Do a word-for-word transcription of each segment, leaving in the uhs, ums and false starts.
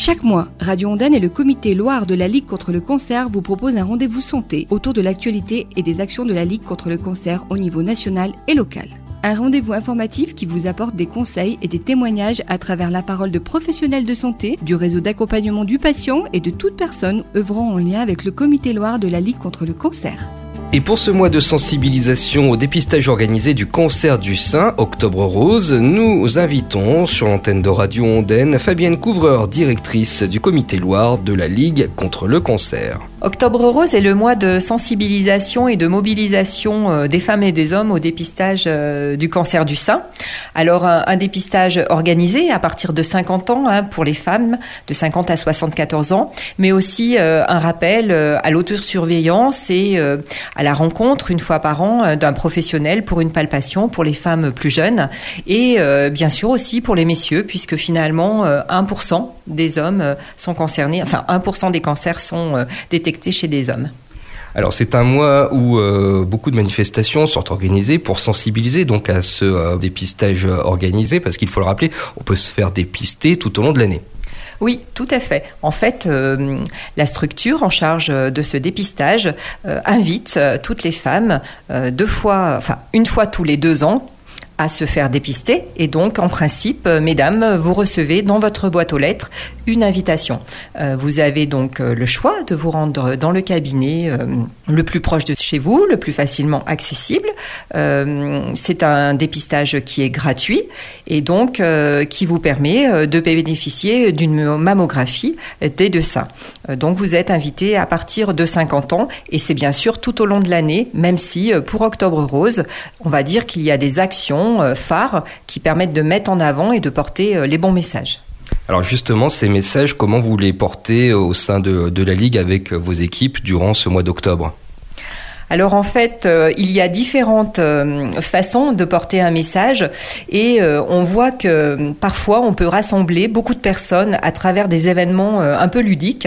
Chaque mois, Radio Ondaine et le comité Loire de la Ligue contre le cancer vous proposent un rendez-vous santé autour de l'actualité et des actions de la Ligue contre le cancer au niveau national et local. Un rendez-vous informatif qui vous apporte des conseils et des témoignages à travers la parole de professionnels de santé, du réseau d'accompagnement du patient et de toute personne œuvrant en lien avec le comité Loire de la Ligue contre le cancer. Et pour ce mois de sensibilisation au dépistage organisé du cancer du sein, Octobre Rose, nous invitons sur l'antenne de Radio Ondaine Fabienne Couvreur, directrice du comité Loire de la Ligue contre le cancer. Octobre Rose est le mois de sensibilisation et de mobilisation des femmes et des hommes au dépistage du cancer du sein. Alors un, un dépistage organisé à partir de cinquante ans hein, pour les femmes de cinquante à soixante-quatorze ans, mais aussi euh, un rappel euh, à l'autosurveillance et euh, à la rencontre une fois par an euh, d'un professionnel pour une palpation pour les femmes plus jeunes et euh, bien sûr aussi pour les messieurs puisque finalement euh, un pour cent des hommes euh, sont concernés, enfin un pour cent des cancers sont euh, détectés chez les hommes. Alors c'est un mois où euh, beaucoup de manifestations sont organisées pour sensibiliser donc à ce euh, dépistage organisé parce qu'il faut le rappeler, on peut se faire dépister tout au long de l'année. Oui, tout à fait. En fait, euh, la structure en charge de ce dépistage euh, invite euh, toutes les femmes euh, deux fois, enfin une fois tous les deux ans à se faire dépister et donc en principe, euh, mesdames, vous recevez dans votre boîte aux lettres une invitation. Euh, vous avez donc euh, le choix de vous rendre dans le cabinet euh, le plus proche de chez vous, le plus facilement accessible. Euh, c'est un dépistage qui est gratuit et donc euh, qui vous permet euh, de bénéficier d'une mammographie des deux seins. Euh, donc vous êtes invité à partir de cinquante ans et c'est bien sûr tout au long de l'année, même si euh, pour Octobre Rose, on va dire qu'il y a des actions phares qui permettent de mettre en avant et de porter les bons messages. Alors justement, ces messages, comment vous les portez au sein de, de la Ligue avec vos équipes durant ce mois d'octobre ? Alors en fait, euh, il y a différentes euh, façons de porter un message et euh, on voit que euh, parfois on peut rassembler beaucoup de personnes à travers des événements euh, un peu ludiques.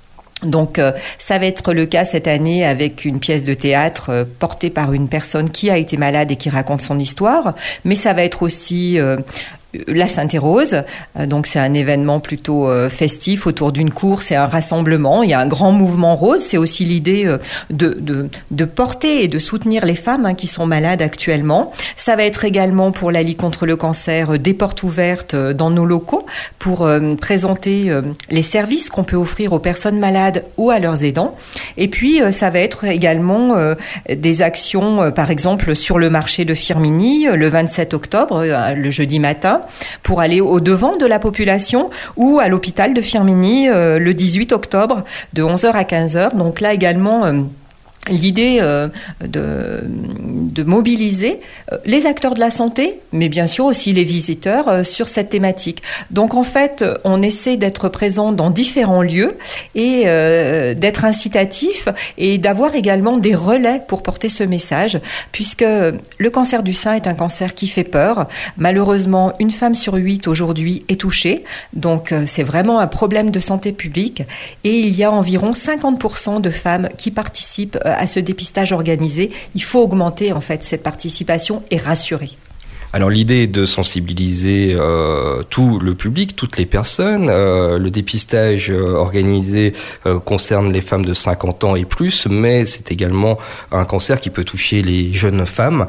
Donc euh, ça va être le cas cette année avec une pièce de théâtre euh, portée par une personne qui a été malade et qui raconte son histoire, mais ça va être aussi euh, la Sainte-Rose, donc c'est un événement plutôt euh, festif autour d'une course et un rassemblement. Il y a un grand mouvement rose. C'est aussi l'idée euh, de, de, de porter et de soutenir les femmes hein, qui sont malades actuellement. Ça va être également pour la Ligue contre le cancer euh, des portes ouvertes euh, dans nos locaux pour euh, présenter euh, les services qu'on peut offrir aux personnes malades ou à leurs aidants. Et puis euh, ça va être également euh, des actions, euh, par exemple sur le marché de Firminy euh, le vingt-sept octobre, euh, le jeudi matin, pour aller au-devant de la population ou à l'hôpital de Firminy euh, le dix-huit octobre de onze heures à quinze heures. Donc là également... Euh, L'idée euh, de, de mobiliser euh, les acteurs de la santé, mais bien sûr aussi les visiteurs euh, sur cette thématique. Donc en fait, on essaie d'être présent dans différents lieux et euh, d'être incitatif et d'avoir également des relais pour porter ce message, puisque le cancer du sein est un cancer qui fait peur. Malheureusement, une femme sur huit aujourd'hui est touchée, donc euh, c'est vraiment un problème de santé publique et il y a environ cinquante pour cent de femmes qui participent à ce dépistage organisé. Il faut augmenter en fait cette participation et rassurer. Alors l'idée est de sensibiliser euh, tout le public, toutes les personnes. Euh, le dépistage euh, organisé euh, concerne les femmes de cinquante ans et plus, mais c'est également un cancer qui peut toucher les jeunes femmes.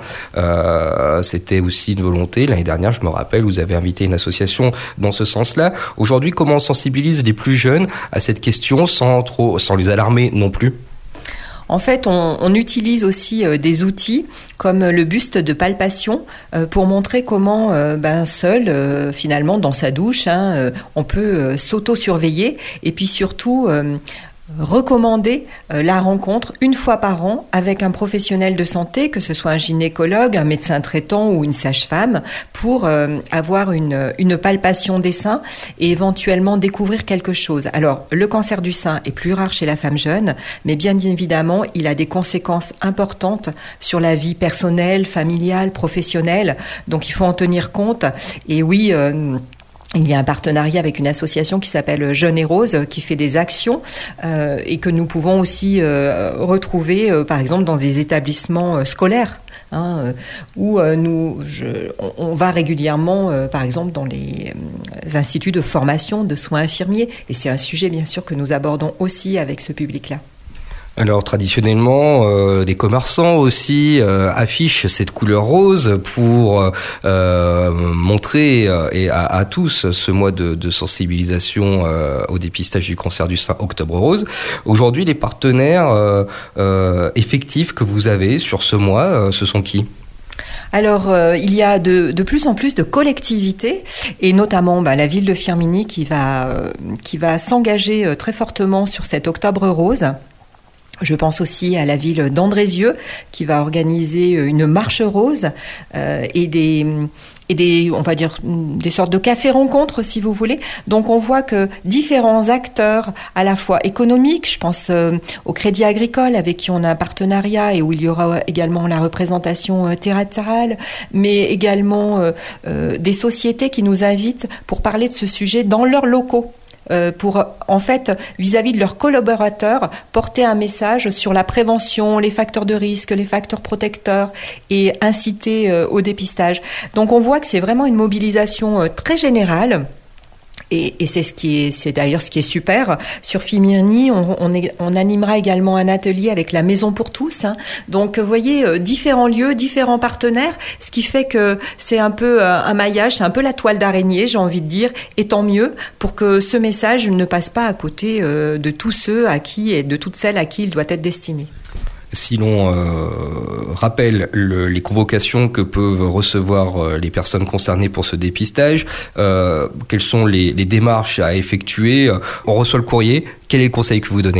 Euh, c'était aussi une volonté. L'année dernière, je me rappelle, vous avez invité une association dans ce sens-là. Aujourd'hui, comment on sensibilise les plus jeunes à cette question sans trop, sans les alarmer non plus ? En fait, on, on utilise aussi euh, des outils comme le buste de palpation euh, pour montrer comment, euh, ben, seul, euh, finalement, dans sa douche, hein, euh, on peut euh, s'auto-surveiller et puis surtout... Euh, recommander euh, la rencontre une fois par an avec un professionnel de santé, que ce soit un gynécologue, un médecin traitant ou une sage-femme, pour euh, avoir une, une palpation des seins et éventuellement découvrir quelque chose. Alors, le cancer du sein est plus rare chez la femme jeune, mais bien évidemment, il a des conséquences importantes sur la vie personnelle, familiale, professionnelle, donc il faut en tenir compte. Et oui... Euh, il y a un partenariat avec une association qui s'appelle Jeunes et Roses, qui fait des actions euh, et que nous pouvons aussi euh, retrouver, euh, par exemple, dans des établissements euh, scolaires. Hein, euh, où euh, nous, je, on, on va régulièrement, euh, par exemple, dans les euh, instituts de formation de soins infirmiers. Et c'est un sujet, bien sûr, que nous abordons aussi avec ce public-là. Alors traditionnellement, euh, des commerçants aussi euh, affichent cette couleur rose pour euh, montrer euh, et à, à tous ce mois de, de sensibilisation euh, au dépistage du cancer du sein, Octobre Rose. Aujourd'hui, les partenaires euh, euh, effectifs que vous avez sur ce mois, euh, ce sont qui ? Alors, euh, il y a de, de plus en plus de collectivités, et notamment bah, la ville de Firminy qui va, euh, qui va s'engager euh, très fortement sur cet Octobre Rose. Je pense aussi à la ville d'Andrézieux qui va organiser une marche rose euh, et des et des on va dire des sortes de cafés-rencontres si vous voulez. Donc on voit que différents acteurs à la fois économiques, je pense euh, au Crédit Agricole avec qui on a un partenariat et où il y aura également la représentation euh, théâtrale, mais également euh, euh, des sociétés qui nous invitent pour parler de ce sujet dans leurs locaux. Euh, pour, en fait, vis-à-vis de leurs collaborateurs, porter un message sur la prévention, les facteurs de risque, les facteurs protecteurs et inciter euh, au dépistage. Donc on voit que c'est vraiment une mobilisation euh, très générale. Et, et c'est ce qui est, c'est d'ailleurs ce qui est super. Sur Firminy, on, on, est, on animera également un atelier avec la Maison pour tous. Hein. Donc, vous voyez, euh, différents lieux, différents partenaires, ce qui fait que c'est un peu euh, un maillage, c'est un peu la toile d'araignée, j'ai envie de dire, et tant mieux pour que ce message ne passe pas à côté euh, de tous ceux à qui et de toutes celles à qui il doit être destiné. Si l'on euh, rappelle le, les convocations que peuvent recevoir euh, les personnes concernées pour ce dépistage, euh, quelles sont les, les démarches à effectuer ? On reçoit le courrier, quel est le conseil que vous donnez ?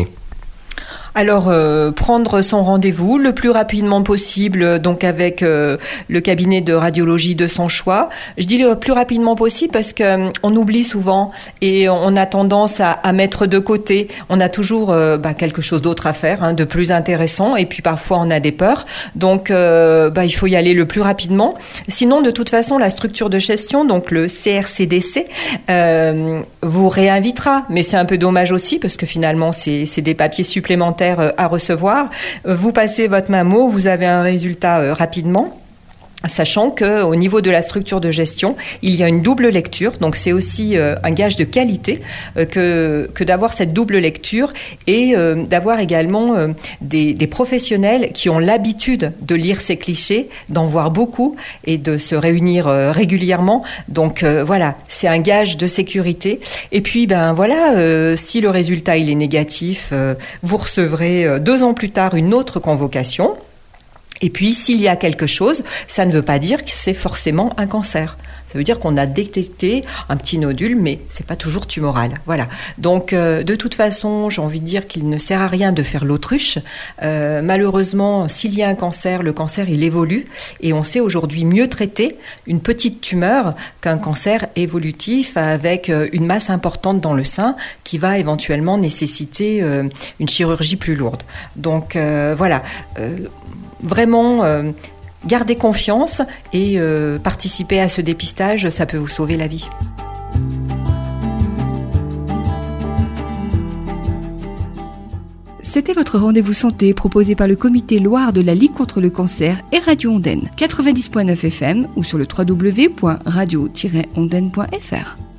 Alors, euh, prendre son rendez-vous le plus rapidement possible, donc avec euh, le cabinet de radiologie de son choix. Je dis le plus rapidement possible parce que euh, on oublie souvent et on a tendance à, à mettre de côté. On a toujours euh, bah, quelque chose d'autre à faire, hein, de plus intéressant, et puis parfois on a des peurs. Donc, euh, bah, il faut y aller le plus rapidement. Sinon, de toute façon, la structure de gestion, donc le C R C D C, euh, vous réinvitera. Mais c'est un peu dommage aussi parce que finalement, c'est, c'est des papiers supplémentaires à recevoir. Vous passez votre mammo, vous avez un résultat rapidement. Sachant que au niveau de la structure de gestion, il y a une double lecture, donc c'est aussi euh, un gage de qualité euh, que que d'avoir cette double lecture et euh, d'avoir également euh, des, des professionnels qui ont l'habitude de lire ces clichés, d'en voir beaucoup et de se réunir euh, régulièrement. Donc euh, voilà, c'est un gage de sécurité. Et puis ben voilà, euh, si le résultat il est négatif, euh, vous recevrez euh, deux ans plus tard une autre convocation. Et puis, s'il y a quelque chose, ça ne veut pas dire que c'est forcément un cancer. Ça veut dire qu'on a détecté un petit nodule, mais c'est pas toujours tumoral. Voilà. Donc, euh, de toute façon, j'ai envie de dire qu'il ne sert à rien de faire l'autruche. Euh, malheureusement, s'il y a un cancer, le cancer, il évolue. Et on sait aujourd'hui mieux traiter une petite tumeur qu'un cancer évolutif avec une masse importante dans le sein qui va éventuellement nécessiter euh, une chirurgie plus lourde. Donc, euh, voilà. Euh, Vraiment, euh, gardez confiance et euh, participer à ce dépistage, ça peut vous sauver la vie. C'était votre rendez-vous santé proposé par le comité Loire de la Ligue contre le cancer et Radio Ondaine, quatre-vingt-dix virgule neuf F M ou sur le w w w point radio tiret ondaine point f r.